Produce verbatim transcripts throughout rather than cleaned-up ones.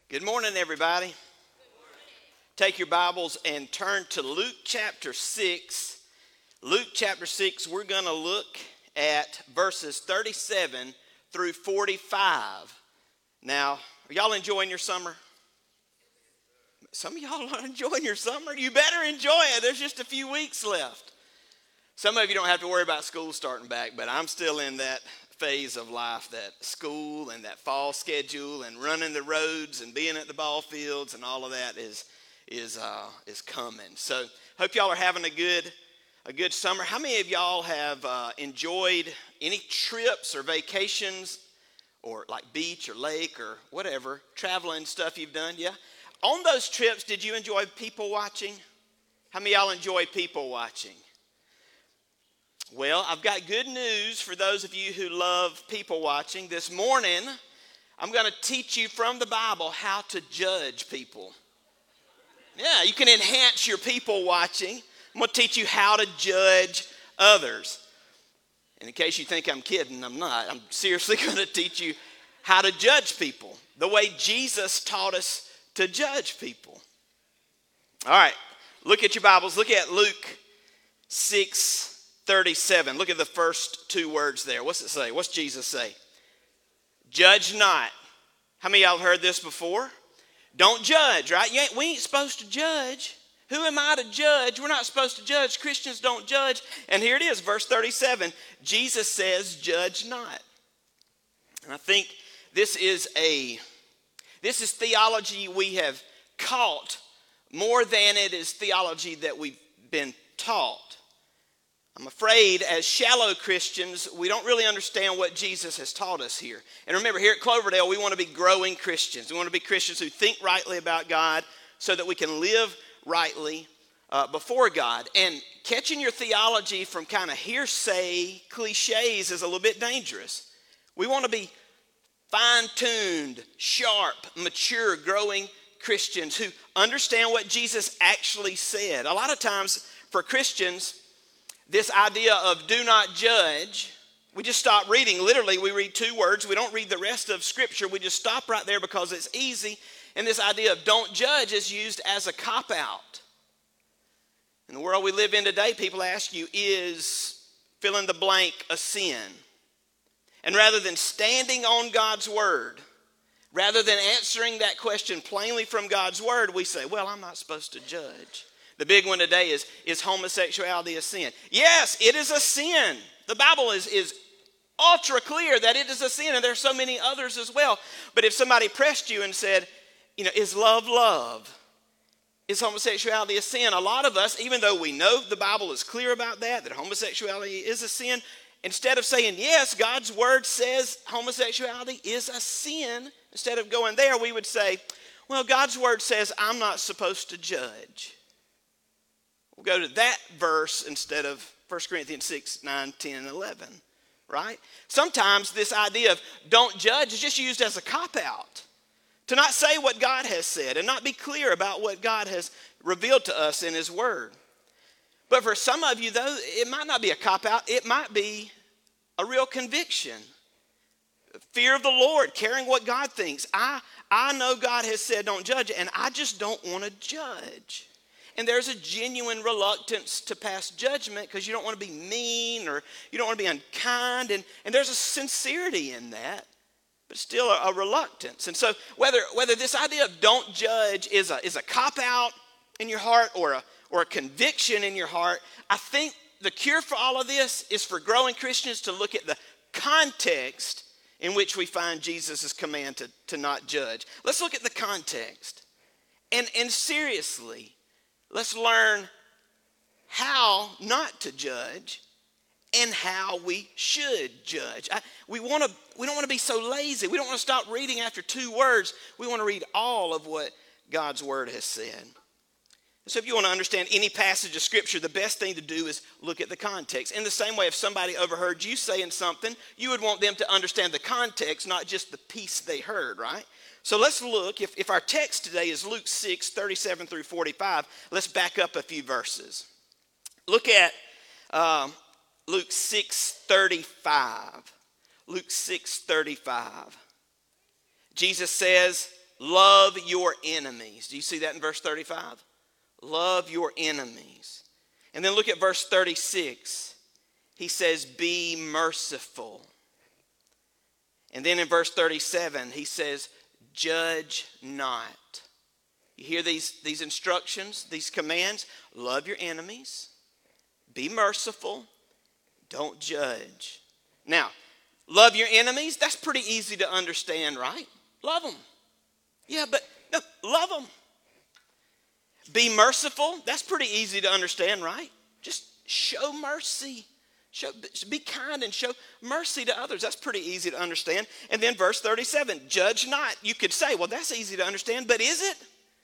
Good morning, everybody. Good morning. Take your Bibles and turn to Luke chapter six. Luke chapter six, we're going to look at verses thirty-seven through forty-five. Now, are y'all enjoying your summer? Some of y'all are enjoying your summer. You better enjoy it. There's just a few weeks left. Some of you don't have to worry about school starting back, but I'm still in that phase of life, that school and that fall schedule and running the roads and being at the ball fields and all of that is is uh, is coming. So hope y'all are having a good a good summer. How many of y'all have uh, enjoyed any trips or vacations or like beach or lake or whatever traveling stuff you've done? Yeah. On those trips, did you enjoy people watching? How many of y'all enjoy people watching? Well, I've got good news for those of you who love people watching. This morning, I'm going to teach you from the Bible how to judge people. Yeah, you can enhance your people watching. I'm going to teach you how to judge others. And in case you think I'm kidding, I'm not. I'm seriously going to teach you how to judge people, the way Jesus taught us to judge people. All right, look at your Bibles. Look at Luke six thirty-seven. Look at the first two words there. What's it say? What's Jesus say? Judge not. How many of y'all have heard this before? Don't judge, right? You ain't, we ain't supposed to judge. Who am I to judge? We're not supposed to judge. Christians don't judge. And here it is, verse thirty-seven. Jesus says, judge not. And I think this is a, this is theology we have caught more than it is theology that we've been taught. I'm afraid as shallow Christians, we don't really understand what Jesus has taught us here. And remember, here at Cloverdale, we want to be growing Christians. We want to be Christians who think rightly about God so that we can live rightly uh, before God. And catching your theology from kind of hearsay cliches is a little bit dangerous. We want to be fine-tuned, sharp, mature, growing Christians who understand what Jesus actually said. A lot of times for Christians, this idea of do not judge, we just stop reading. Literally, we read two words. We don't read the rest of Scripture. We just stop right there because it's easy. And this idea of don't judge is used as a cop-out. In the world we live in today, people ask you, is fill in the blank a sin? And rather than standing on God's word, rather than answering that question plainly from God's word, we say, well, I'm not supposed to judge. The big one today is, is homosexuality a sin? Yes, it is a sin. The Bible is, is ultra clear that it is a sin, and there are so many others as well. But if somebody pressed you and said, you know, is love love? Is homosexuality a sin? A lot of us, even though we know the Bible is clear about that, that homosexuality is a sin, instead of saying, yes, God's word says homosexuality is a sin, instead of going there, we would say, well, God's word says I'm not supposed to judge. We'll go to that verse instead of First Corinthians six, nine, ten, and eleven, right? Sometimes this idea of don't judge is just used as a cop-out to not say what God has said and not be clear about what God has revealed to us in His Word. But for some of you, though, it might not be a cop-out. It might be a real conviction. Fear of the Lord, caring what God thinks. I, I know God has said don't judge, and I just don't want to judge. And there's a genuine reluctance to pass judgment because you don't want to be mean or you don't want to be unkind. And, and there's a sincerity in that, but still a, a reluctance. And so whether whether this idea of don't judge is a, is a cop-out in your heart or a, or a conviction in your heart, I think the cure for all of this is for growing Christians to look at the context in which we find Jesus' command to, to not judge. Let's look at the context. And, and seriously, let's learn how not to judge and how we should judge. I, we want to. We don't want to be so lazy. We don't want to stop reading after two words. We want to read all of what God's word has said. So if you want to understand any passage of Scripture, the best thing to do is look at the context. In the same way, if somebody overheard you saying something, you would want them to understand the context, not just the piece they heard, right? So let's look, if, if our text today is Luke six, thirty-seven through forty-five, let's back up a few verses. Look at um, Luke six, thirty-five. Luke six, thirty-five. Jesus says, love your enemies. Do you see that in verse thirty-five? Love your enemies. And then look at verse thirty-six. He says, be merciful. And then in verse thirty-seven, he says, judge not. You hear these, these instructions, these commands? Love your enemies. Be merciful. Don't judge. Now, love your enemies, that's pretty easy to understand, right? Love them. Yeah, but no, love them. Be merciful, that's pretty easy to understand, right? Just show mercy. Show, be kind and show mercy to others. That's pretty easy to understand. And then verse thirty-seven, judge not. You could say, well, that's easy to understand, but is it?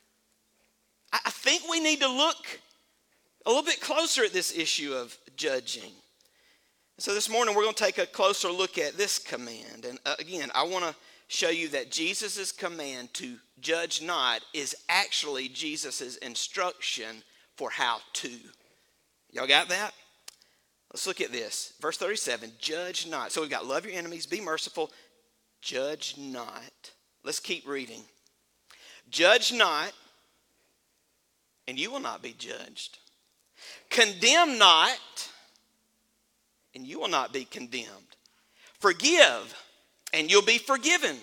I, I think we need to look a little bit closer at this issue of judging. So this morning we're going to take a closer look at this command. And uh, again, I want to show you that Jesus' command to judge not is actually Jesus' instruction for how to. Y'all got that? Let's look at this. Verse thirty-seven, judge not. So we've got love your enemies, be merciful, judge not. Let's keep reading. Judge not, and you will not be judged. Condemn not, and you will not be condemned. Forgive, and you'll be forgiven.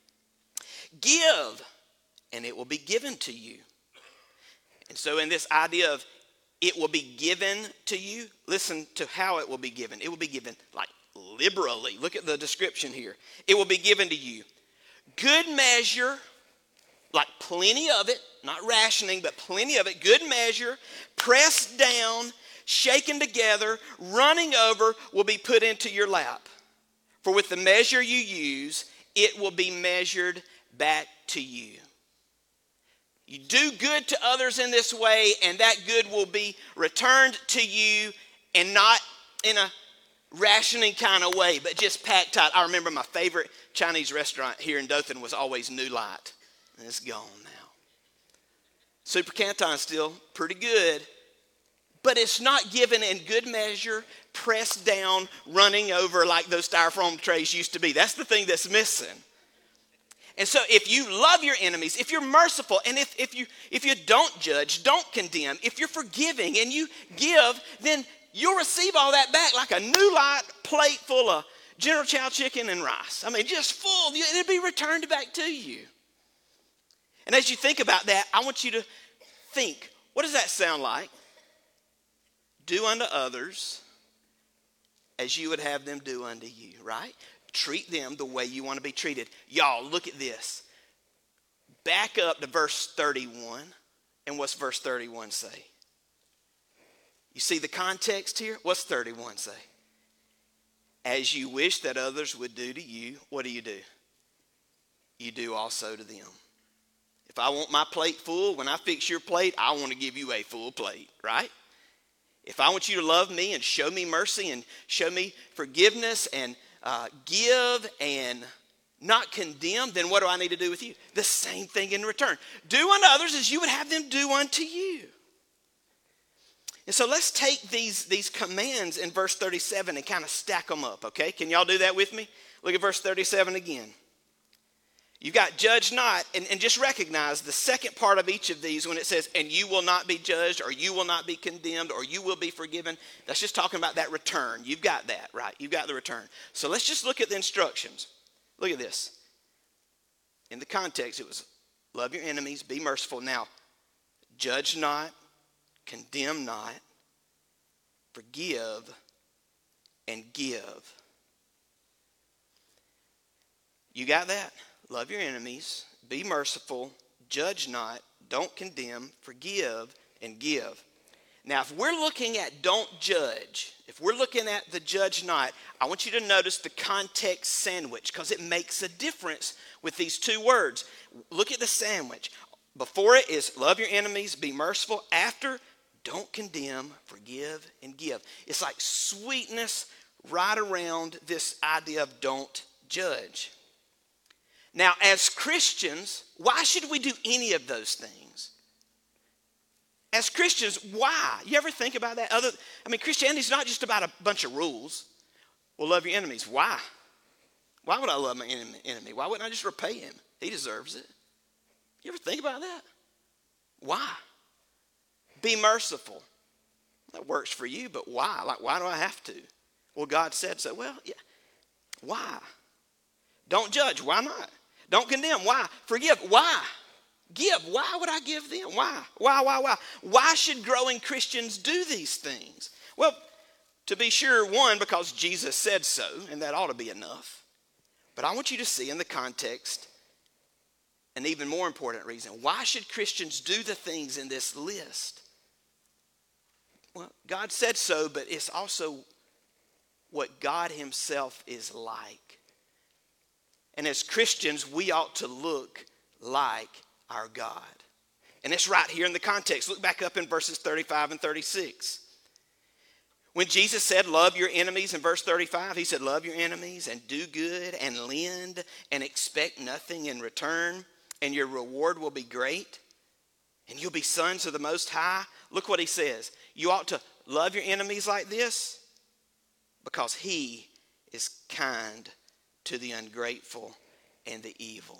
Give, and it will be given to you. And so in this idea of it will be given to you, listen to how it will be given. It will be given like liberally. Look at the description here. It will be given to you. Good measure, like plenty of it, not rationing, but plenty of it. Good measure, pressed down, shaken together, running over, will be put into your lap. For with the measure you use, it will be measured back to you. You do good to others in this way, and that good will be returned to you, and not in a rationing kind of way, but just packed tight. I remember my favorite Chinese restaurant here in Dothan was always New Light, and it's gone now. Super Canton's still pretty good, but it's not given in good measure, pressed down, running over like those styrofoam trays used to be. That's the thing that's missing. And so if you love your enemies, if you're merciful, and if, if, you, if you don't judge, don't condemn, if you're forgiving and you give, then you'll receive all that back like a New Light plate full of General Chow chicken and rice. I mean, just full. It'll be returned back to you. And as you think about that, I want you to think, what does that sound like? Do unto others as you would have them do unto you, right? Treat them the way you want to be treated. Y'all, look at this. Back up to verse thirty-one. And what's verse thirty-one say? You see the context here? What's thirty-one say? As you wish that others would do to you, what do you do? You do also to them. If I want my plate full, when I fix your plate, I want to give you a full plate, right? If I want you to love me and show me mercy and show me forgiveness and Uh, give and not condemn, then what do I need to do with you? The same thing in return. Do unto others as you would have them do unto you. And so let's take these, these commands in verse thirty-seven and kind of stack them up, okay? Can y'all do that with me? Look at verse thirty-seven again. You've got judge not, and, and just recognize the second part of each of these when it says, and you will not be judged, or you will not be condemned, or you will be forgiven. That's just talking about that return. You've got that, right? You've got the return. So let's just look at the instructions. Look at this. In the context, it was love your enemies, be merciful. Now, judge not, condemn not, forgive, and give. You got that? Love your enemies, be merciful, judge not, don't condemn, forgive, and give. Now, if we're looking at don't judge, if we're looking at the judge not, I want you to notice the context sandwich because it makes a difference with these two words. Look at the sandwich. Before it is love your enemies, be merciful. After, don't condemn, forgive, and give. It's like sweetness right around this idea of don't judge. Now, as Christians, why should we do any of those things? As Christians, why? You ever think about that? Other, I mean, Christianity is not just about a bunch of rules. Well, love your enemies. Why? Why would I love my enemy? Why wouldn't I just repay him? He deserves it. You ever think about that? Why? Be merciful. That works for you, but why? Like, why do I have to? Well, God said so. Well, yeah. Why? Don't judge. Why not? Don't condemn. Why? Forgive. Why? Give. Why would I give them? Why? Why, why, why? Why should growing Christians do these things? Well, to be sure, one, because Jesus said so, and that ought to be enough. But I want you to see in the context an even more important reason. Why should Christians do the things in this list? Well, God said so, but it's also what God himself is like. And as Christians, we ought to look like our God. And it's right here in the context. Look back up in verses thirty-five and thirty-six. When Jesus said, love your enemies in verse thirty-five, he said, love your enemies and do good and lend and expect nothing in return, and your reward will be great, and you'll be sons of the Most High. Look what he says. You ought to love your enemies like this because he is kind to the ungrateful and the evil.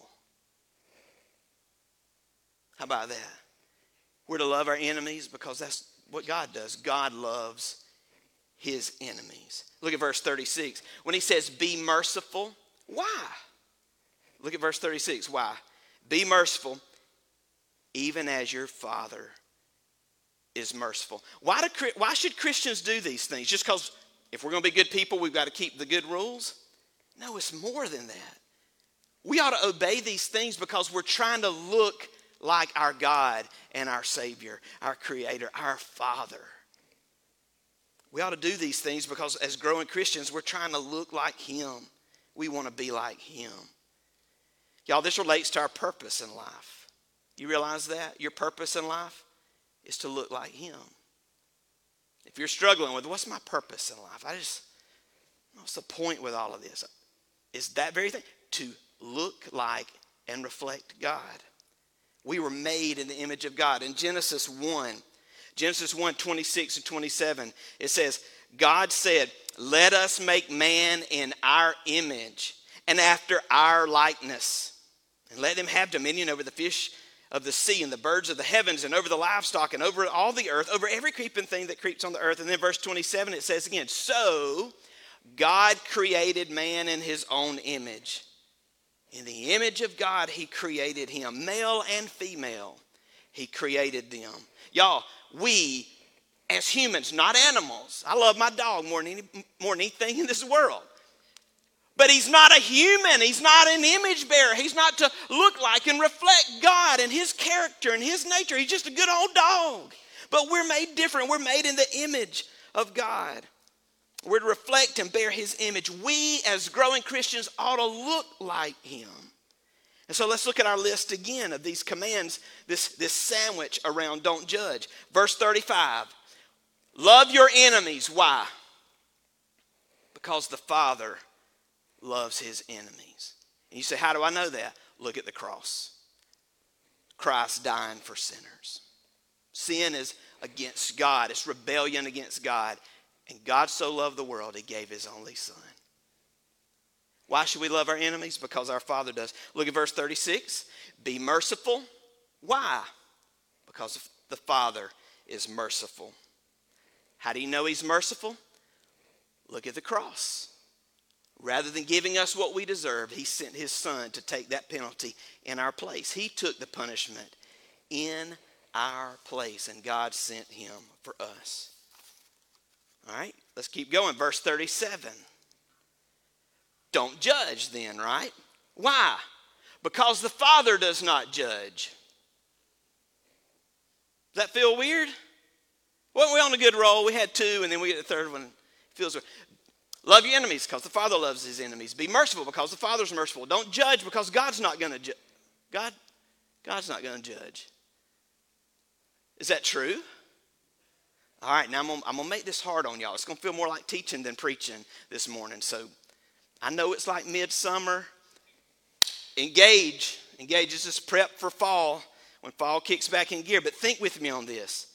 How about that? We're to love our enemies because that's what God does. God loves his enemies. Look at verse thirty-six. When he says, be merciful, why? Look at verse thirty-six. Why? Be merciful, even as your Father is merciful. Why, do, why should Christians do these things? Just because if we're going to be good people, we've got to keep the good rules? No, it's more than that. We ought to obey these things because we're trying to look like our God and our Savior, our Creator, our Father. We ought to do these things because as growing Christians, we're trying to look like him. We want to be like him. Y'all, this relates to our purpose in life. You realize that? Your purpose in life is to look like him. If you're struggling with, what's my purpose in life? I just, what's the point with all of this? It's that very thing, to look like and reflect God. We were made in the image of God. In Genesis one, Genesis one, twenty-six and twenty-seven, it says, God said, let us make man in our image and after our likeness, and let them have dominion over the fish of the sea and the birds of the heavens and over the livestock and over all the earth, over every creeping thing that creeps on the earth. And then verse twenty-seven, it says again, so God created man in his own image. In the image of God, he created him. Male and female, he created them. Y'all, we as humans, not animals. I love my dog more than, any, more than anything in this world. But he's not a human. He's not an image bearer. He's not to look like and reflect God and his character and his nature. He's just a good old dog. But we're made different. We're made in the image of God. We're to reflect and bear his image. We as growing Christians ought to look like him. And so let's look at our list again of these commands, this, this sandwich around don't judge. Verse thirty-five, love your enemies. Why? Because the Father loves his enemies. And you say, how do I know that? Look at the cross. Christ dying for sinners. Sin is against God. It's rebellion against God. And God so loved the world, he gave his only son. Why should we love our enemies? Because our Father does. Look at verse thirty-six. Be merciful. Why? Because the Father is merciful. How do you know he's merciful? Look at the cross. Rather than giving us what we deserve, he sent his son to take that penalty in our place. He took the punishment in our place, and God sent him for us. All right, let's keep going. Verse thirty-seven. Don't judge then, right? Why? Because the Father does not judge. Does that feel weird? Well, we're on a good roll. We had two, and then we get the third one. It feels weird. Love your enemies because the Father loves his enemies. Be merciful because the Father's merciful. Don't judge because God's not going to judge. God, God's not going to judge. Is that true? All right, now I'm going I'm to make this hard on y'all. It's going to feel more like teaching than preaching this morning. So I know it's like midsummer. Engage. Engage is just prep for fall when fall kicks back in gear. But think with me on this.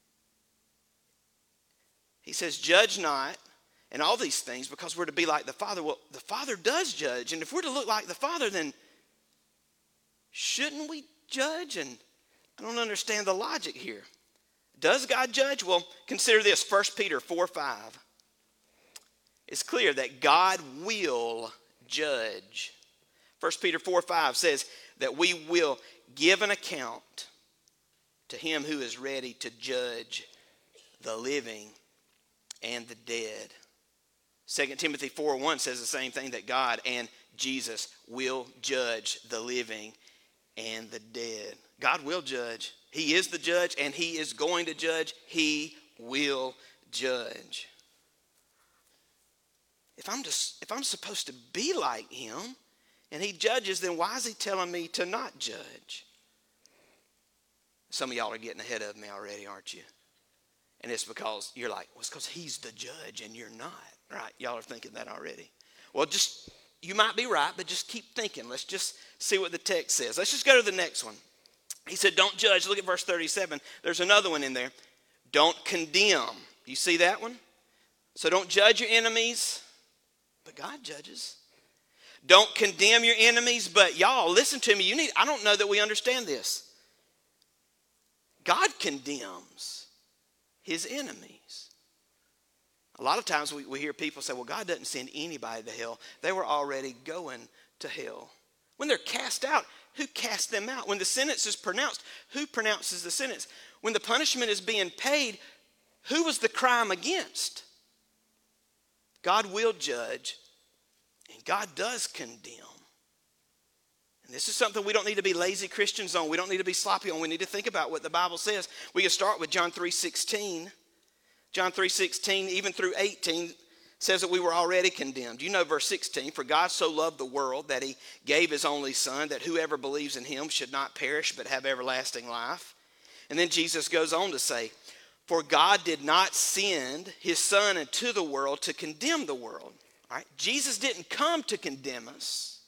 He says, judge not, and all these things because we're to be like the Father. Well, the Father does judge. And if we're to look like the Father, then shouldn't we judge? And I don't understand the logic here. Does God judge? Well, consider this, First Peter four five. It's clear that God will judge. First Peter four five says that we will give an account to him who is ready to judge the living and the dead. Second Timothy four one says the same thing, that God and Jesus will judge the living and the dead. God will judge. He is the judge, and he is going to judge. He will judge. If I'm just, if I'm supposed to be like him and he judges, then why is he telling me to not judge? Some of y'all are getting ahead of me already, aren't you? And it's because you're like, well, it's because he's the judge and you're not. Right? Y'all are thinking that already. Well, just, you might be right, but just keep thinking. Let's just see what the text says. Let's just go to the next one. He said, don't judge. Look at verse thirty-seven. There's another one in there. Don't condemn. You see that one? So don't judge your enemies, but God judges. Don't condemn your enemies, but y'all, listen to me. You need, I don't know that we understand this. God condemns his enemies. A lot of times we, we hear people say, well, God doesn't send anybody to hell. They were already going to hell. When they're cast out, who cast them out? When the sentence is pronounced, who pronounces the sentence? When the punishment is being paid, who was the crime against? God will judge, and God does condemn. And this is something we don't need to be lazy Christians on. We don't need to be sloppy on. We need to think about what the Bible says. We can start with John three sixteen. John three sixteen, even through eighteen, says that we were already condemned. You know verse sixteen, for God so loved the world that he gave his only son, that whoever believes in him should not perish but have everlasting life. And then Jesus goes on to say, for God did not send his son into the world to condemn the world. All right? Jesus didn't come to condemn us,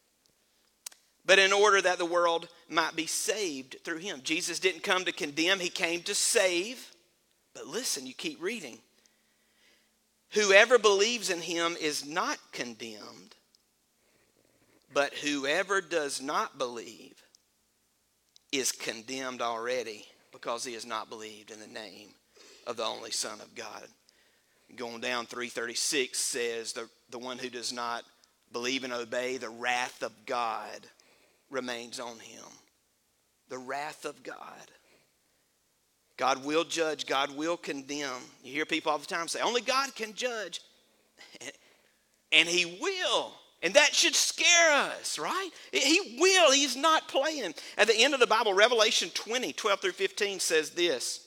but in order that the world might be saved through him. Jesus didn't come to condemn, he came to save. But listen, you keep reading. Whoever believes in him is not condemned, but whoever does not believe is condemned already, because he has not believed in the name of the only Son of God. Going down, three thirty-six says, the, the one who does not believe and obey, the wrath of God remains on him. The wrath of God. God will judge. God will condemn. You hear people all the time say, only God can judge. And he will. And that should scare us, right? He will. He's not playing. At the end of the Bible, Revelation twenty, twelve through fifteen says this.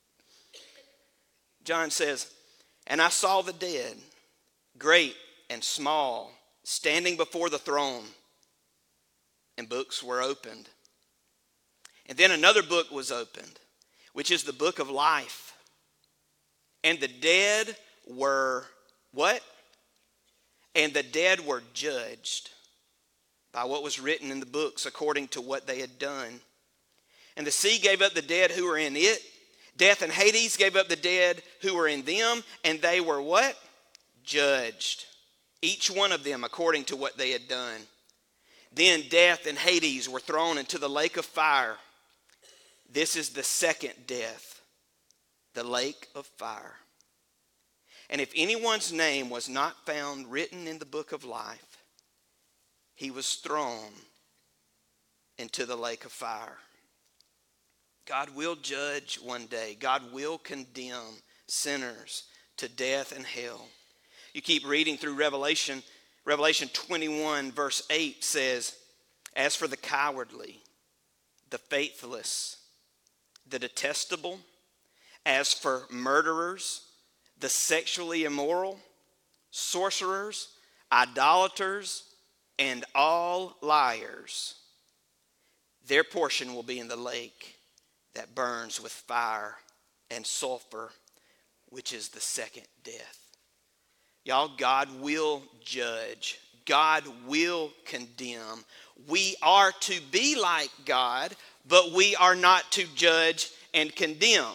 John says, and I saw the dead, great and small, standing before the throne, and books were opened. And then another book was opened, which is the book of life. And the dead were what? And the dead were judged by what was written in the books according to what they had done. And the sea gave up the dead who were in it. Death and Hades gave up the dead who were in them. And they were what? Judged. Each one of them according to what they had done. Then death and Hades were thrown into the lake of fire. This is the second death, the lake of fire. And if anyone's name was not found written in the book of life, he was thrown into the lake of fire. God will judge one day. God will condemn sinners to death and hell. You keep reading through Revelation. Revelation twenty-one verse eight says, as for the cowardly, the faithless, the detestable, as for murderers, the sexually immoral, sorcerers, idolaters, and all liars, their portion will be in the lake that burns with fire and sulfur, which is the second death. Y'all, God will judge. God will condemn. We are to be like God, but we are not to judge and condemn.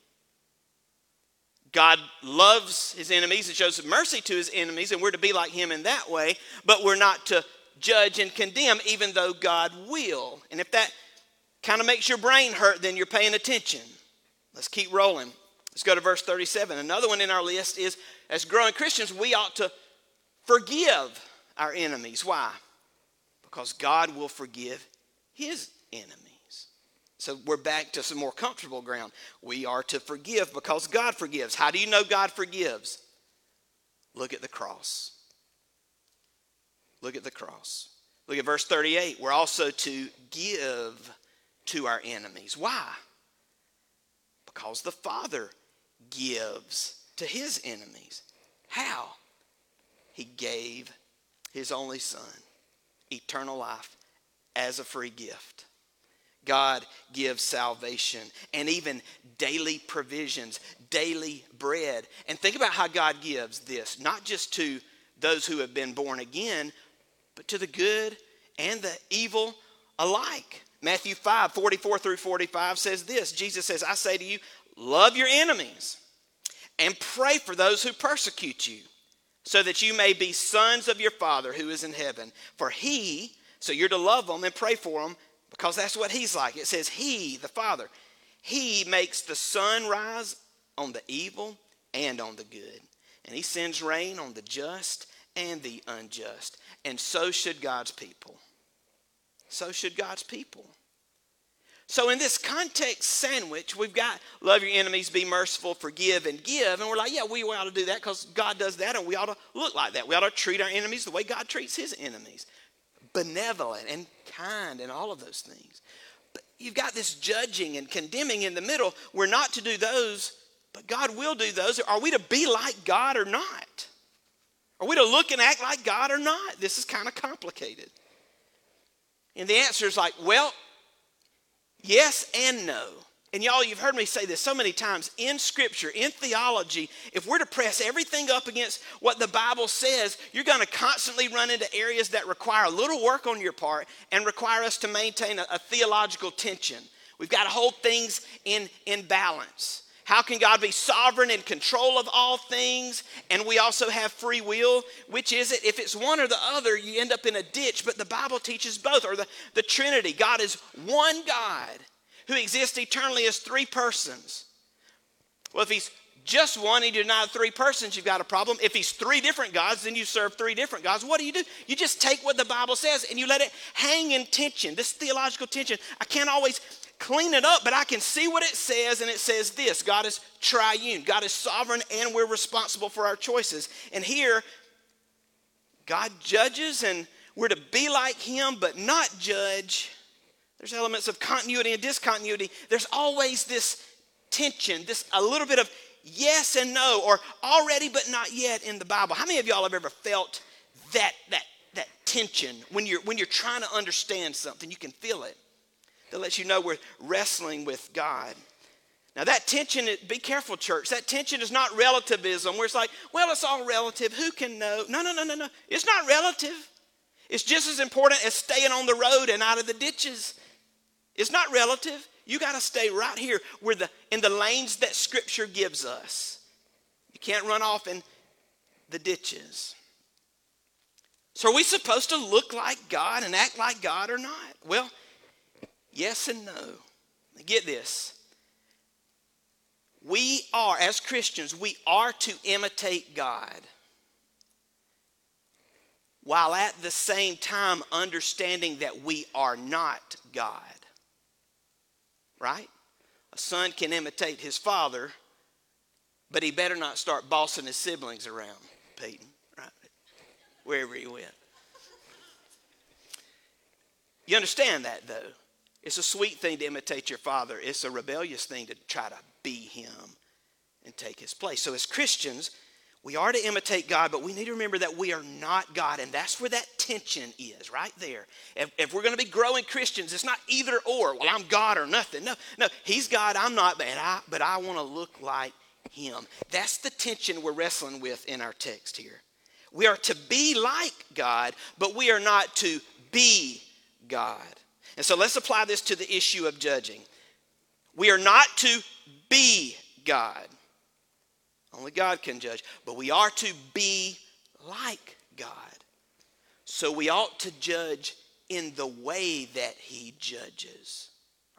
God loves his enemies and shows mercy to his enemies, and we're to be like him in that way, but we're not to judge and condemn, even though God will. And if that kind of makes your brain hurt, then you're paying attention. Let's keep rolling. Let's go to verse thirty-seven. Another one in our list is, as growing Christians, we ought to forgive our enemies. Why? Because God will forgive his enemies. So we're back to some more comfortable ground. We are to forgive because God forgives. How do you know God forgives? Look at the cross. Look at the cross. Look at verse thirty-eight. We're also to give to our enemies. Why? Because the Father gives to his enemies. How? He gave his only Son eternal life as a free gift. God gives salvation and even daily provisions, daily bread. And think about how God gives this, not just to those who have been born again, but to the good and the evil alike. Matthew five, forty-four through forty-five says this. Jesus says, I say to you, love your enemies and pray for those who persecute you, so that you may be sons of your Father who is in heaven. For he, so you're to love them and pray for them, because that's what he's like. It says he, the Father, he makes the sun rise on the evil and on the good. And he sends rain on the just and the unjust. And so should God's people. So should God's people. So in this context sandwich, we've got love your enemies, be merciful, forgive, and give. And we're like, yeah, we ought to do that because God does that, and we ought to look like that. We ought to treat our enemies the way God treats his enemies. Benevolent and kind and all of those things. But you've got this judging and condemning in the middle. We're not to do those, but God will do those. Are we to be like God or not? Are we to look and act like God or not? This is kind of complicated. And the answer is like, well, yes and no. And y'all, you've heard me say this so many times. In Scripture, in theology, if we're to press everything up against what the Bible says, you're going to constantly run into areas that require a little work on your part and require us to maintain a, a theological tension. We've got to hold things in, in balance. How can God be sovereign and control of all things, and we also have free will? Which is it? If it's one or the other, you end up in a ditch, but the Bible teaches both, or the, the Trinity. God is one God who exists eternally as three persons. Well, if he's just one and you deny three persons, you've got a problem. If he's three different gods, then you serve three different gods. What do you do? You just take what the Bible says and you let it hang in tension, this theological tension. I can't always clean it up, but I can see what it says, and it says this: God is triune, God is sovereign, and we're responsible for our choices. And here, God judges, and we're to be like him, but not judge. There's elements of continuity and discontinuity. There's always this tension, this a little bit of yes and no, or already but not yet in the Bible. How many of y'all have ever felt that that that tension when you're when you're trying to understand something? You can feel it. That lets you know we're wrestling with God. Now that tension, be careful, church. That tension is not relativism, where it's like, well, it's all relative. Who can know? No, no, no, no, no. It's not relative. It's just as important as staying on the road and out of the ditches. It's not relative. You got to stay right here where the in the lanes that Scripture gives us. You can't run off in the ditches. So are we supposed to look like God and act like God or not? Well, yes and no. Get this. We are, as Christians, we are to imitate God, while at the same time understanding that we are not God. Right? A son can imitate his father, but he better not start bossing his siblings around, Peyton, right? Wherever he went. You understand that, though? It's a sweet thing to imitate your father. It's a rebellious thing to try to be him and take his place. So as Christians, we are to imitate God, but we need to remember that we are not God. And that's where that tension is, right there. If, if we're going to be growing Christians, it's not either or. Well, I'm God or nothing. No, no, he's God, I'm not, but I, but I want to look like him. That's the tension we're wrestling with in our text here. We are to be like God, but we are not to be God. And so let's apply this to the issue of judging. We are not to be God. Only God can judge. But we are to be like God. So we ought to judge in the way that he judges. Are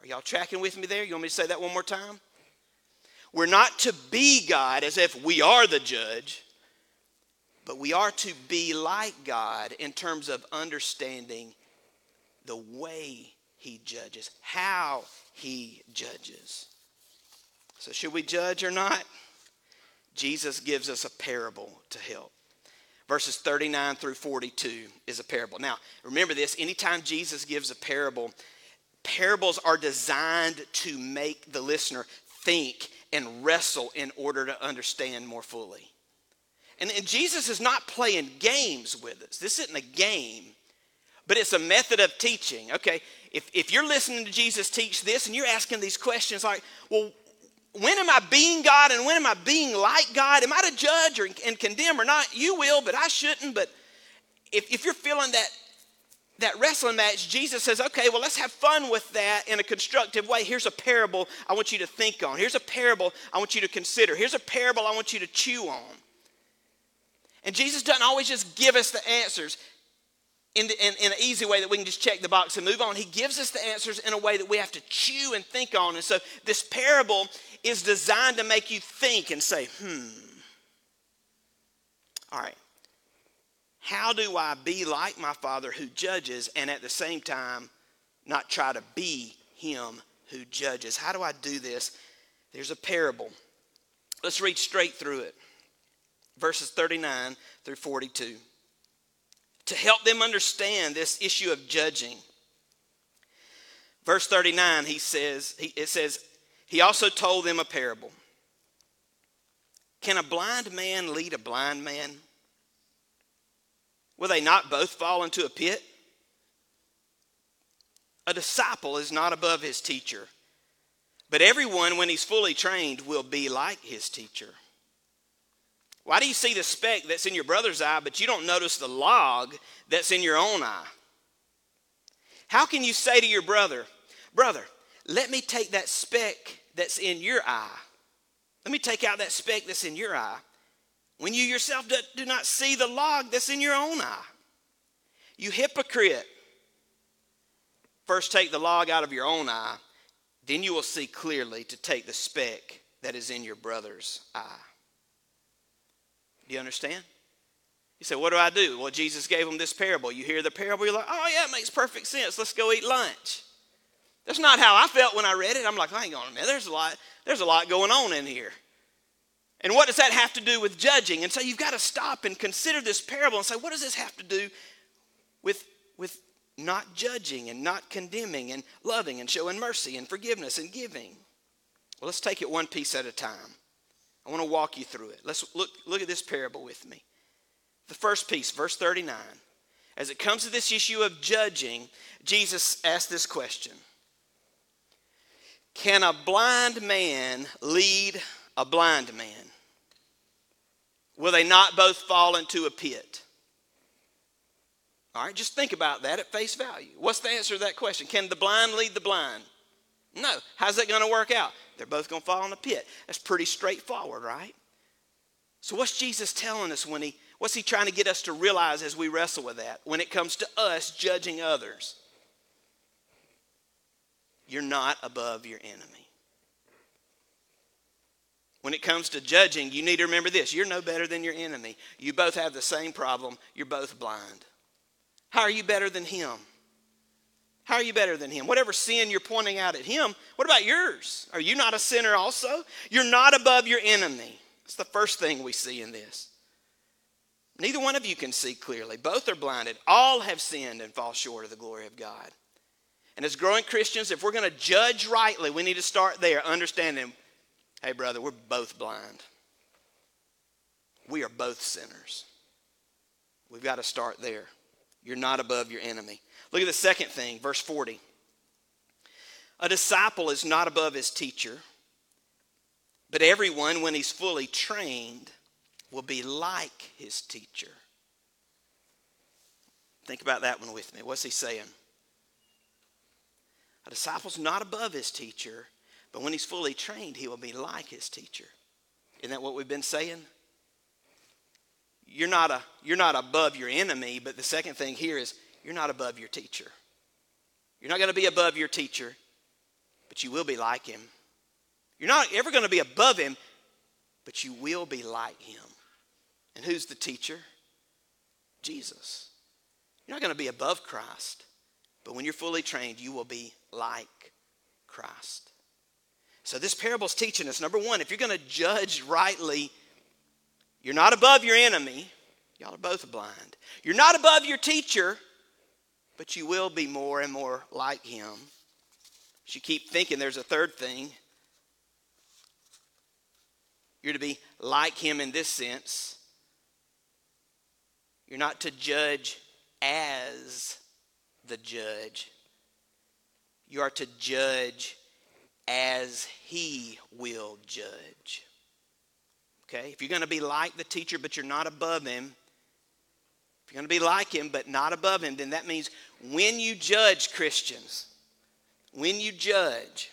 Are y'all tracking with me there? You want me to say that one more time? We're not to be God as if we are the judge, but we are to be like God in terms of understanding the way he judges, how he judges. So should we judge or not? Jesus gives us a parable to help. Verses thirty-nine through forty-two is a parable. Now, remember this, anytime Jesus gives a parable, parables are designed to make the listener think and wrestle in order to understand more fully. And, and Jesus is not playing games with us. This isn't a game, but it's a method of teaching. Okay, if, if you're listening to Jesus teach this and you're asking these questions like, well, when am I being God and when am I being like God? Am I to judge or, and condemn or not? You will, but I shouldn't. But if, if you're feeling that, that wrestling match, Jesus says, okay, well, let's have fun with that in a constructive way. Here's a parable I want you to think on. Here's a parable I want you to consider. Here's a parable I want you to chew on. And Jesus doesn't always just give us the answers in, the, in, in an easy way that we can just check the box and move on. He gives us the answers in a way that we have to chew and think on. And so this parable is designed to make you think and say, hmm, all right, how do I be like my Father who judges and at the same time not try to be him who judges? How do I do this? There's a parable. Let's read straight through it. Verses thirty-nine through forty-two. To help them understand this issue of judging. Verse thirty-nine, he says, he, it says, he also told them a parable. Can a blind man lead a blind man? Will they not both fall into a pit? A disciple is not above his teacher, but everyone, when he's fully trained, will be like his teacher. Why do you see the speck that's in your brother's eye, but you don't notice the log that's in your own eye? How can you say to your brother, brother, let me take that speck that's in your eye. Let me take out that speck that's in your eye, when you yourself do, do not see the log that's in your own eye? You hypocrite. First take the log out of your own eye, then you will see clearly to take the speck that is in your brother's eye. Do you understand? You say, what do I do? Well, Jesus gave them this parable. You hear the parable, you're like, oh yeah, it makes perfect sense. Let's go eat lunch. That's not how I felt when I read it. I'm like, hang on a minute, there's a lot, there's a lot going on in here. And what does that have to do with judging? And so you've got to stop and consider this parable and say, what does this have to do with, with not judging and not condemning and loving and showing mercy and forgiveness and giving? Well, let's take it one piece at a time. I want to walk you through it. Let's look, look at this parable with me. The first piece, verse thirty-nine. As it comes to this issue of judging, Jesus asked this question. Can a blind man lead a blind man? Will they not both fall into a pit? All right, just think about that at face value. What's the answer to that question? Can the blind lead the blind? No. How's that going to work out? They're both going to fall in a pit. That's pretty straightforward, right? So what's Jesus telling us when he, what's he trying to get us to realize as we wrestle with that? When it comes to us judging others, you're not above your enemy. When it comes to judging, you need to remember this. You're no better than your enemy. You both have the same problem. You're both blind. How are you better than him? How are you better than him? Whatever sin you're pointing out at him, what about yours? Are you not a sinner also? You're not above your enemy. That's the first thing we see in this. Neither one of you can see clearly. Both are blinded. All have sinned and fall short of the glory of God. And as growing Christians, if we're going to judge rightly, we need to start there, understanding, hey, brother, we're both blind. We are both sinners. We've got to start there. You're not above your enemy. Look at the second thing, verse forty. A disciple is not above his teacher, but everyone, when he's fully trained, will be like his teacher. Think about that one with me. What's he saying? A disciple's not above his teacher, but when he's fully trained, he will be like his teacher. Isn't that what we've been saying? You're not a, you're not above your enemy, but the second thing here is you're not above your teacher. You're not going to be above your teacher but you will be like him. You're not ever going to be above him, but you will be like him. And who's the teacher? Jesus. You're not going to be above Christ, but when you're fully trained, you will be like Christ. So this parable's teaching us, number one, if you're going to judge rightly, you're not above your enemy. Y'all are both blind. You're not above your teacher, but you will be more and more like him. You keep thinking there's a third thing. You're to be like him in this sense. You're not to judge as the judge. You are to judge as he will judge. Okay? If you're going to be like the teacher, but you're not above him, if you're going to be like him, but not above him, then that means when you judge Christians, when you judge,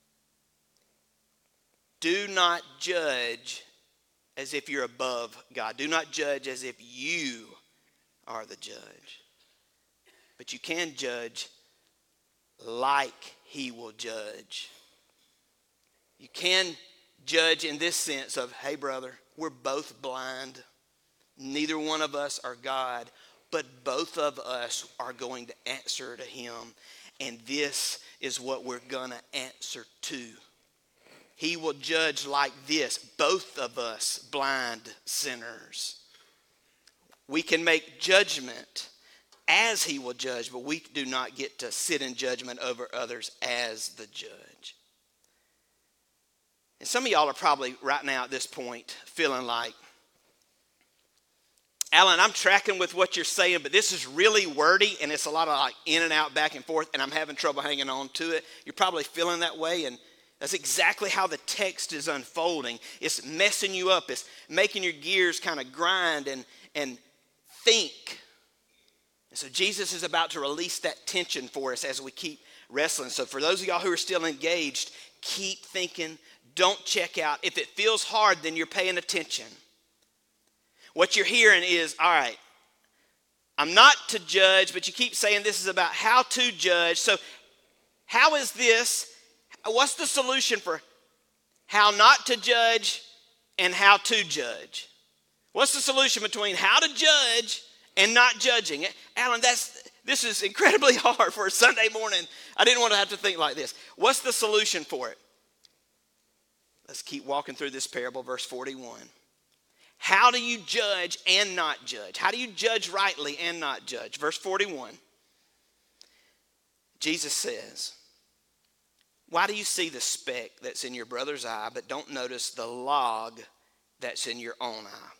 do not judge as if you're above God. Do not judge as if you are the judge. But you can judge like he will judge. You can judge in this sense of, hey brother, we're both blind. Neither one of us are God, but both of us are going to answer to him. And this is what we're going to answer to. He will judge like this, both of us blind sinners. We can make judgment as he will judge, but we do not get to sit in judgment over others as the judge. And some of y'all are probably right now at this point feeling like, Alan, I'm tracking with what you're saying, but this is really wordy and it's a lot of like in and out, back and forth, and I'm having trouble hanging on to it. You're probably feeling that way, and that's exactly how the text is unfolding. It's messing you up. It's making your gears kind of grind and, and think. And so Jesus is about to release that tension for us as we keep wrestling. So for those of y'all who are still engaged, keep thinking. Don't check out. If it feels hard, then you're paying attention. What you're hearing is, all right, I'm not to judge, but you keep saying this is about how to judge. So how is this? What's the solution for how not to judge and how to judge? What's the solution between how to judge and not judging? Alan, that's this is incredibly hard for a Sunday morning. I didn't want to have to think like this. What's the solution for it? Let's keep walking through this parable, verse forty-one. How do you judge and not judge? How do you judge rightly and not judge? Verse forty-one. Jesus says, why do you see the speck that's in your brother's eye, but don't notice the log that's in your own eye?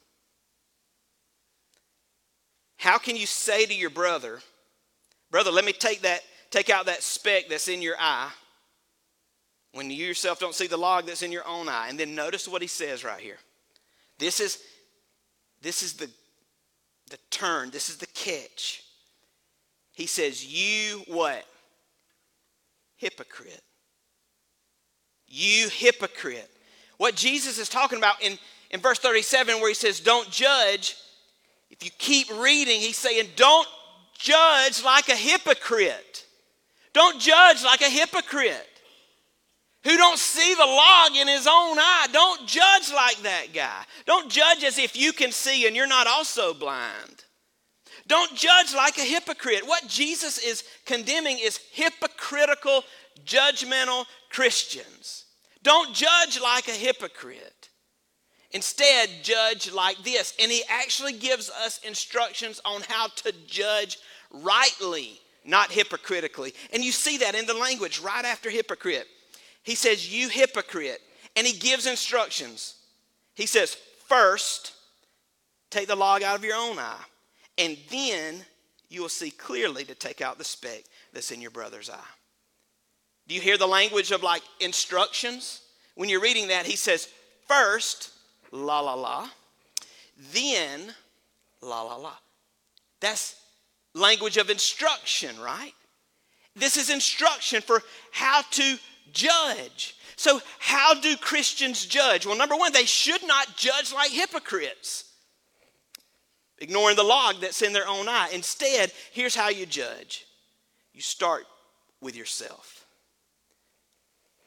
How can you say to your brother, brother, let me take that, take out that speck that's in your eye, when you yourself don't see the log that's in your own eye? And then notice what he says right here. This is, this is the, the turn. This is the catch. He says, you what? Hypocrite. You hypocrite. What Jesus is talking about in, in verse thirty-seven where he says, don't judge. If you keep reading, he's saying, don't judge like a hypocrite. Don't judge like a hypocrite who don't see the log in his own eye. Don't judge like that guy. Don't judge as if you can see and you're not also blind. Don't judge like a hypocrite. What Jesus is condemning is hypocritical, judgmental Christians. Don't judge like a hypocrite. Instead, judge like this. And he actually gives us instructions on how to judge rightly, not hypocritically. And you see that in the language right after hypocrite. He says, you hypocrite. And he gives instructions. He says, first, take the log out of your own eye. And then you will see clearly to take out the speck that's in your brother's eye. Do you hear the language of like instructions? When you're reading that, he says, first, la la la. Then, la la la. That's language of instruction, right? This is instruction for how to judge. So how do Christians judge? Well, number one, they should not judge like hypocrites, ignoring the log that's in their own eye. Instead, here's how you judge. You start with yourself.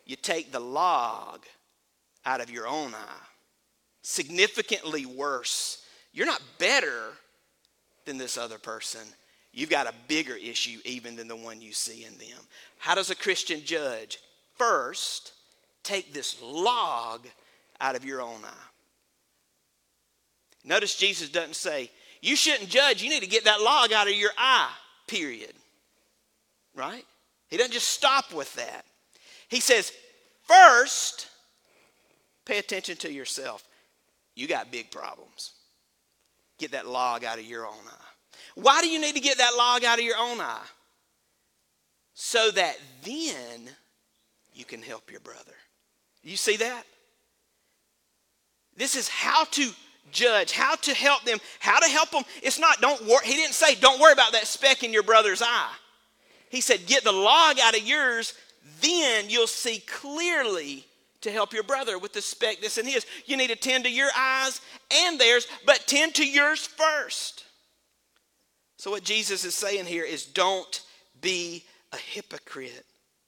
you take the log out of your own eye. Significantly worse. You're not better than this other person. You've got a bigger issue even than the one you see in them. How does a Christian judge? First, take this log out of your own eye. Notice Jesus doesn't say, you shouldn't judge. You need to get that log out of your eye, period. Right? He doesn't just stop with that. He says, first, pay attention to yourself. You got big problems. Get that log out of your own eye. Why do you need to get that log out of your own eye? So that then you can help your brother. You see that? This is how to judge, how to help them, how to help them. It's not, don't worry. He didn't say, don't worry about that speck in your brother's eye. He said, get the log out of yours, then you'll see clearly to help your brother with the speck that's in his. You need to tend to your eyes and theirs, but tend to yours first. So what Jesus is saying here is don't be a hypocrite.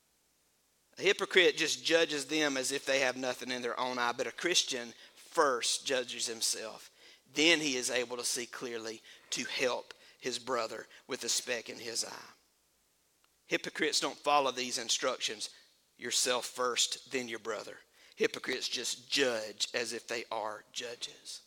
A hypocrite just judges them as if they have nothing in their own eye, but a Christian first judges himself. Then he is able to see clearly to help his brother with the speck in his eye. Hypocrites don't follow these instructions. Yourself first, then your brother. Hypocrites just judge as if they are judges.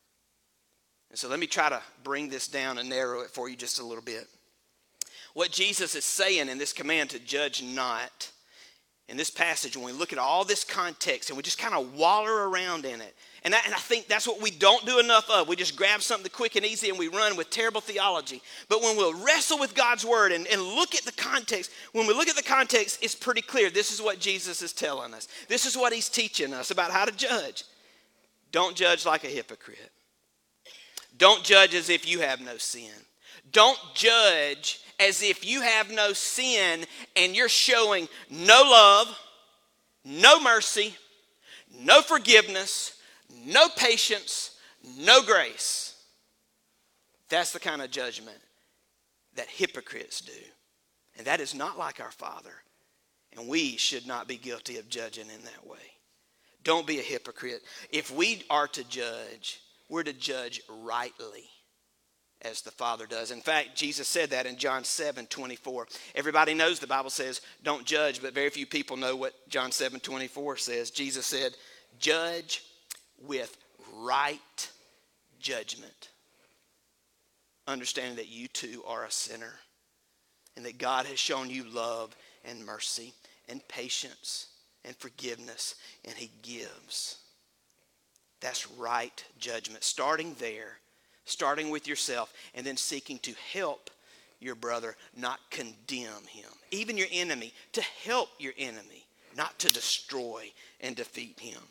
And so let me try to bring this down and narrow it for you just a little bit. What Jesus is saying in this command to judge not, in this passage, when we look at all this context and we just kind of waller around in it, and, that, and I think that's what we don't do enough of. We just grab something quick and easy and we run with terrible theology. But when we'll wrestle with God's word and, and look at the context, when we look at the context, it's pretty clear. This is what Jesus is telling us. This is what he's teaching us about how to judge. Don't judge like a hypocrite. Don't judge as if you have no sin. Don't judge as if you have no sin and you're showing no love, no mercy, no forgiveness, no patience, no grace. That's the kind of judgment that hypocrites do. And that is not like our Father. And we should not be guilty of judging in that way. Don't be a hypocrite. If we are to judge, we're to judge rightly, as the Father does. In fact, Jesus said that in John seven twenty-four. Everybody knows the Bible says, don't judge, but very few people know what John seven twenty-four says. Jesus said, judge with right judgment, understanding that you too are a sinner and that God has shown you love and mercy and patience and forgiveness, and he gives. That's right judgment. Starting there, starting with yourself, and then seeking to help your brother, not condemn him. Even your enemy, to help your enemy, not to destroy and defeat him.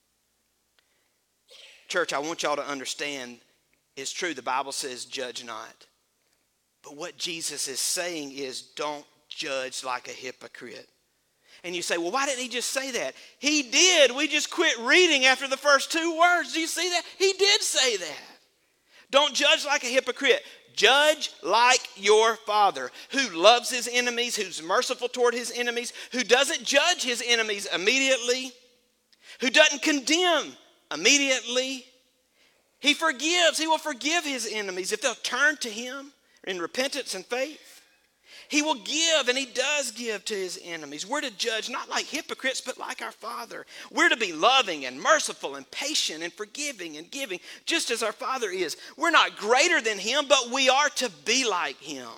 Church, I want y'all to understand, it's true, the Bible says judge not. But what Jesus is saying is don't judge like a hypocrite. And you say, well, why didn't he just say that? He did. We just quit reading after the first two words. Do you see that? He did say that. Don't judge like a hypocrite. Judge like your Father, who loves his enemies, who's merciful toward his enemies, who doesn't judge his enemies immediately, who doesn't condemn immediately. He forgives. He will forgive his enemies if they'll turn to him in repentance and faith. He will give, and he does give to his enemies. We're to judge not like hypocrites, but like our Father. We're to be loving and merciful and patient and forgiving and giving, just as our Father is. We're not greater than him, but we are to be like him.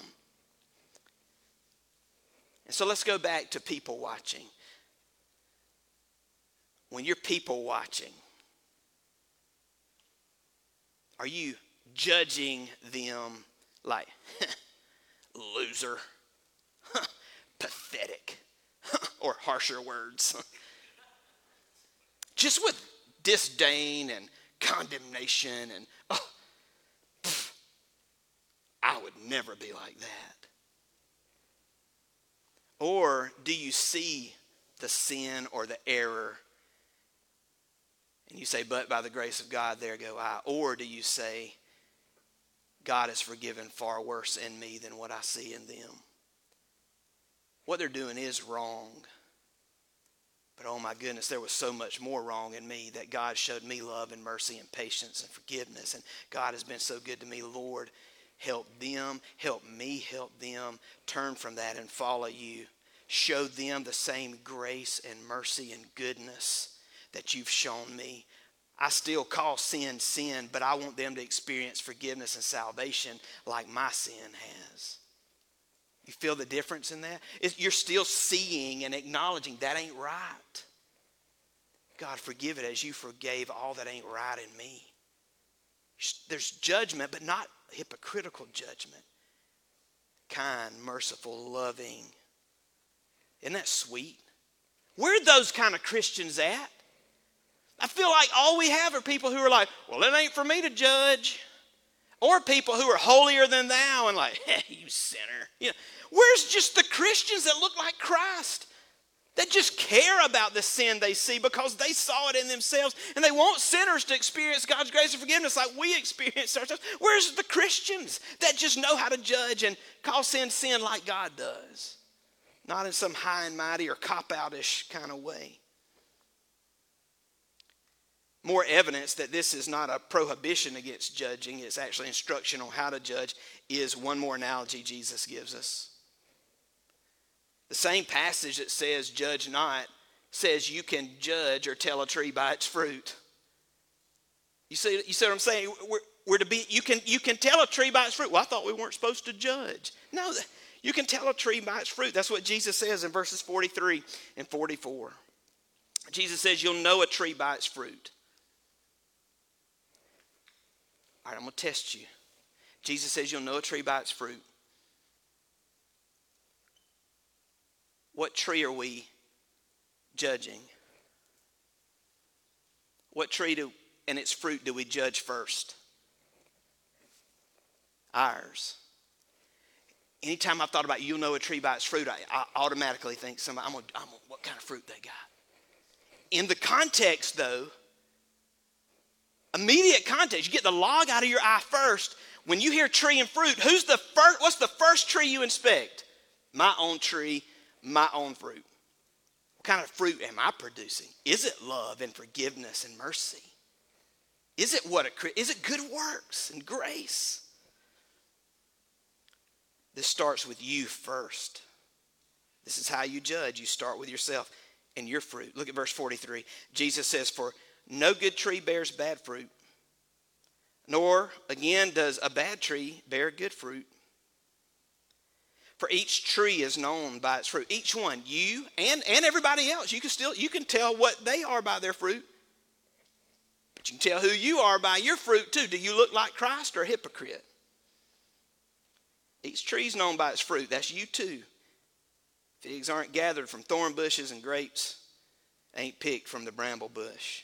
And so let's go back to people watching. When you're people watching, are you judging them like, loser? Pathetic, or harsher words, just with disdain and condemnation and oh, pff, I would never be like that? Or do you see the sin or the error and you say, but by the grace of God there go I? Or do you say, God has forgiven far worse in me than what I see in them? What they're doing is wrong, But oh my goodness, there was so much more wrong in me that God showed me love and mercy and patience and forgiveness. And God has been so good to me. Lord, help them, help me, help them turn from that and follow you. Show them the same grace and mercy and goodness that you've shown me. I still call sin sin, but I want them to experience forgiveness and salvation like my sin has. You feel the difference in that? It's, you're still seeing and acknowledging that ain't right. God, forgive it as you forgave all that ain't right in me. There's judgment, but not hypocritical judgment. Kind, merciful, loving. Isn't that sweet? Where are those kind of Christians at? I feel like all we have are people who are like, well, it ain't for me to judge. Or people who are holier than thou and like, hey, you sinner. You know, where's just the Christians that look like Christ? That just care about the sin they see because they saw it in themselves. And they want sinners to experience God's grace and forgiveness like we experience ourselves. Where's the Christians that just know how to judge and call sin sin like God does? Not in some high and mighty or cop-out-ish kind of way. More evidence that this is not a prohibition against judging, it's actually instruction on how to judge, is one more analogy Jesus gives us. The same passage that says judge not says you can judge or tell a tree by its fruit. You see, you see what I'm saying? We're, we're to be, you can, you can tell a tree by its fruit. Well, I thought we weren't supposed to judge. No, you can tell a tree by its fruit. That's what Jesus says in verses forty-three and forty-four. Jesus says you'll know a tree by its fruit. All right, I'm going to test you. Jesus says you'll know a tree by its fruit. What tree are we judging? What tree do, and its fruit do we judge first? Ours. Anytime I've thought about you'll know a tree by its fruit, I, I automatically think somebody, I'm gonna, I'm gonna, what kind of fruit they got? In the context, though, immediate context, you get the log out of your eye first. When you hear tree and fruit, who's the first? What's the first tree you inspect? My own tree, my own fruit. What kind of fruit am I producing? Is it love and forgiveness and mercy? Is it what a, is it good works and grace? This starts with you first. This is how you judge. You start with yourself and your fruit. Look at verse forty-three. Jesus says, for no good tree bears bad fruit, nor, again, does a bad tree bear good fruit. For each tree is known by its fruit. Each one, you and, and everybody else, you can still you can tell what they are by their fruit. But you can tell who you are by your fruit too. Do you look like Christ or a hypocrite? Each tree is known by its fruit. That's you too. Figs aren't gathered from thorn bushes and grapes ain't picked from the bramble bush.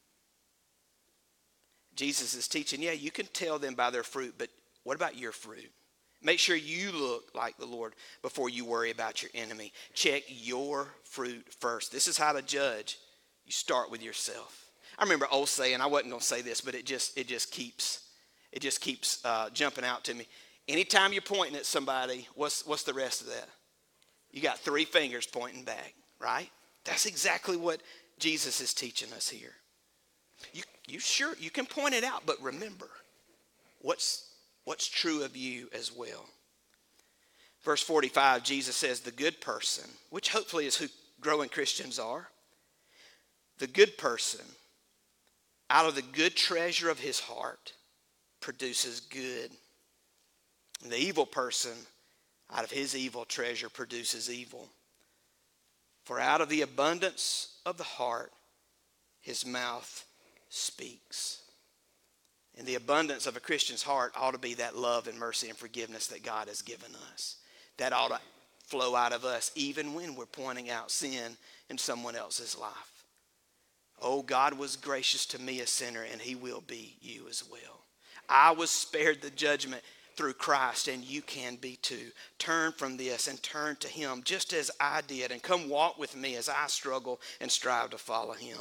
Jesus is teaching, yeah, you can tell them by their fruit, but what about your fruit? Make sure you look like the Lord before you worry about your enemy. Check your fruit first. This is how to judge. You start with yourself. I remember old saying, I wasn't going to say this, but it just it just keeps it just keeps uh, jumping out to me. Anytime you're pointing at somebody, what's what's the rest of that? You got three fingers pointing back, right? That's exactly what Jesus is teaching us here. You you sure you can point it out, but remember what's what's true of you as well. Verse forty-five, Jesus says, the good person, which hopefully is who growing Christians are, the good person, out of the good treasure of his heart, produces good. And the evil person, out of his evil treasure, produces evil. For out of the abundance of the heart, his mouth speaks. And the abundance of a Christian's heart ought to be that love and mercy and forgiveness that God has given us. That ought to flow out of us even when we're pointing out sin in someone else's life. Oh, God was gracious to me, a sinner, and he will be you as well. I was spared the judgment through Christ, and you can be too. Turn from this and turn to him just as I did, and come walk with me as I struggle and strive to follow him.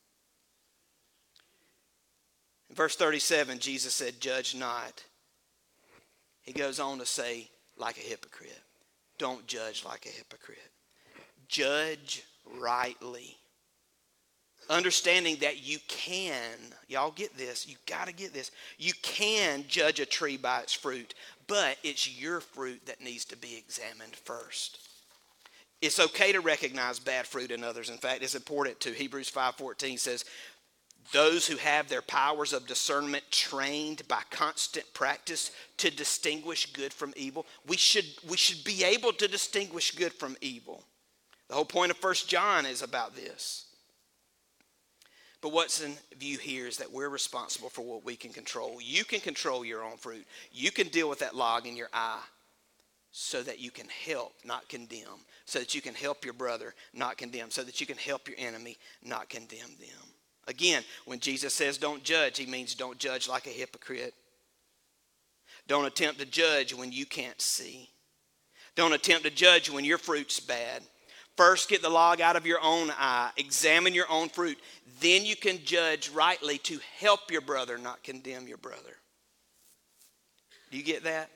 In verse thirty-seven, Jesus said, judge not. He goes on to say, like a hypocrite. Don't judge like a hypocrite. Judge rightly. Understanding that you can, y'all get this, you got to get this. You can judge a tree by its fruit, but it's your fruit that needs to be examined first. It's okay to recognize bad fruit in others. In fact, it's important to. Hebrews five fourteen says, those who have their powers of discernment trained by constant practice to distinguish good from evil. We should, we should be able to distinguish good from evil. The whole point of First John is about this. But what's in view here is that we're responsible for what we can control. You can control your own fruit. You can deal with that log in your eye so that you can help, not condemn. So that you can help your brother, not condemn. So that you can help your enemy, not condemn them. Again, when Jesus says don't judge, he means don't judge like a hypocrite. Don't attempt to judge when you can't see. Don't attempt to judge when your fruit's bad. First, get the log out of your own eye. Examine your own fruit. Then you can judge rightly to help your brother, not condemn your brother. Do you get that?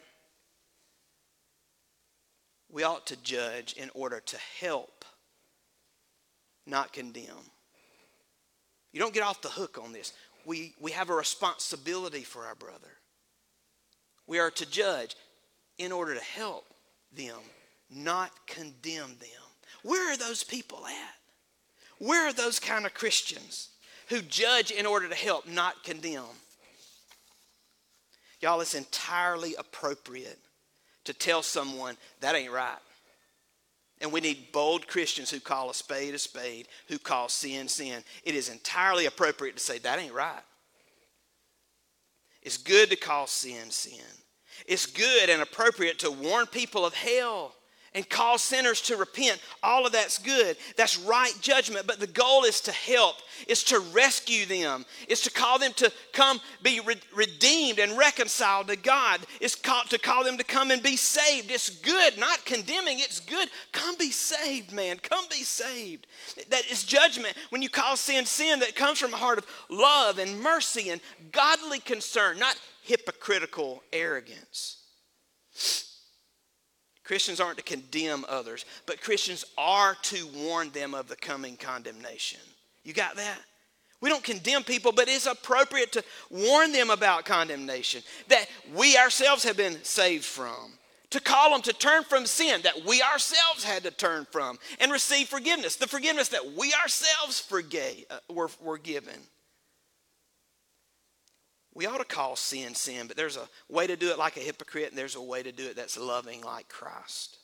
We ought to judge in order to help, not condemn. You don't get off the hook on this. We, we have a responsibility for our brother. We are to judge in order to help them, not condemn them. Where are those people at? Where are those kind of Christians who judge in order to help, not condemn? Y'all, it's entirely appropriate to tell someone that ain't right. And we need bold Christians who call a spade a spade, who call sin sin. It is entirely appropriate to say that ain't right. It's good to call sin sin. It's good and appropriate to warn people of hell and call sinners to repent. All of that's good. That's right judgment. But the goal is to help, is to rescue them, is to call them to come be re- redeemed and reconciled to God. It's called to call them to come and be saved. It's good, not condemning. It's good. Come be saved, man. Come be saved. That is judgment. When you call sin sin, that comes from a heart of love and mercy and godly concern, not hypocritical arrogance. Christians aren't to condemn others, but Christians are to warn them of the coming condemnation. You got that? We don't condemn people, but it's appropriate to warn them about condemnation that we ourselves have been saved from. To call them to turn from sin that we ourselves had to turn from and receive forgiveness. The forgiveness that we ourselves forgave, uh, were, were given. We ought to call sin sin, but there's a way to do it like a hypocrite, and there's a way to do it that's loving like Christ.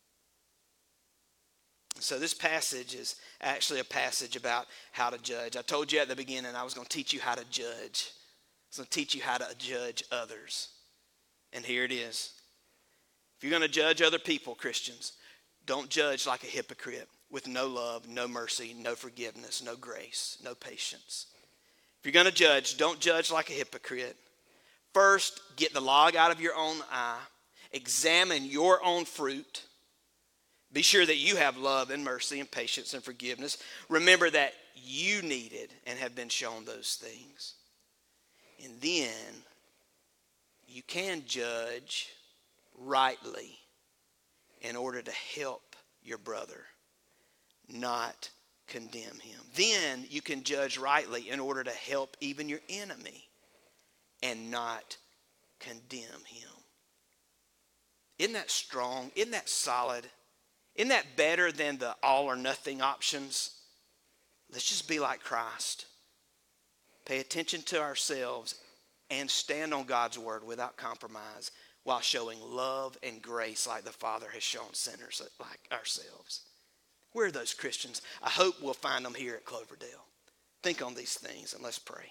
So this passage is actually a passage about how to judge. I told you at the beginning I was going to teach you how to judge. I was going to teach you how to judge others. And here it is. If you're going to judge other people, Christians, don't judge like a hypocrite with no love, no mercy, no forgiveness, no grace, no patience. If you're going to judge, don't judge like a hypocrite. First, get the log out of your own eye. Examine your own fruit. Be sure that you have love and mercy and patience and forgiveness. Remember that you needed and have been shown those things. And then you can judge rightly in order to help your brother, not condemn him. Then you can judge rightly in order to help even your enemy and not condemn him. Isn't that strong? Isn't that solid? Isn't that better than the all or nothing options? Let's just be like Christ. Pay attention to ourselves and stand on God's word without compromise while showing love and grace like the Father has shown sinners like ourselves. Where are those Christians? I hope we'll find them here at Cloverdale. Think on these things and let's pray.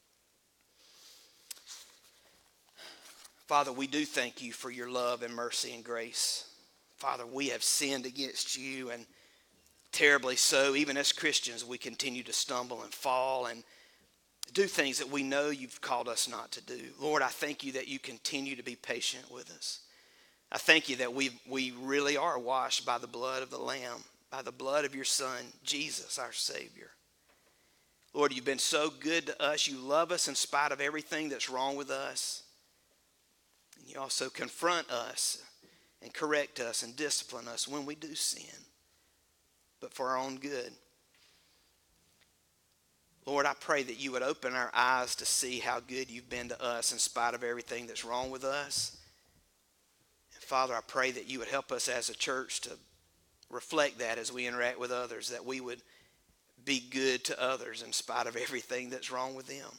Father, we do thank you for your love and mercy and grace. Father, we have sinned against you, and terribly so. Even as Christians, we continue to stumble and fall and do things that we know you've called us not to do. Lord, I thank you that you continue to be patient with us. I thank you that we we really are washed by the blood of the Lamb, by the blood of your Son, Jesus, our Savior. Lord, you've been so good to us. You love us in spite of everything that's wrong with us. And you also confront us and correct us and discipline us when we do sin, but for our own good. Lord, I pray that you would open our eyes to see how good you've been to us in spite of everything that's wrong with us. And Father, I pray that you would help us as a church to reflect that as we interact with others, that we would be good to others in spite of everything that's wrong with them.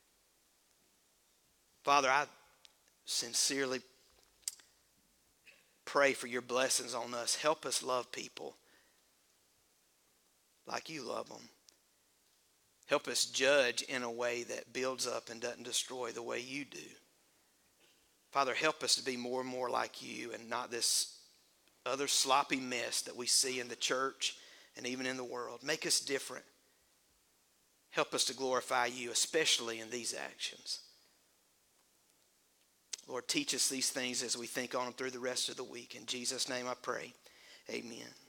Father, I sincerely pray for your blessings on us. Help us love people like you love them. Help us judge in a way that builds up and doesn't destroy the way you do. Father, help us to be more and more like you and not this other sloppy mess that we see in the church and even in the world. Make us different. Help us to glorify you, especially in these actions. Lord, teach us these things as we think on them through the rest of the week. In Jesus' name I pray. Amen.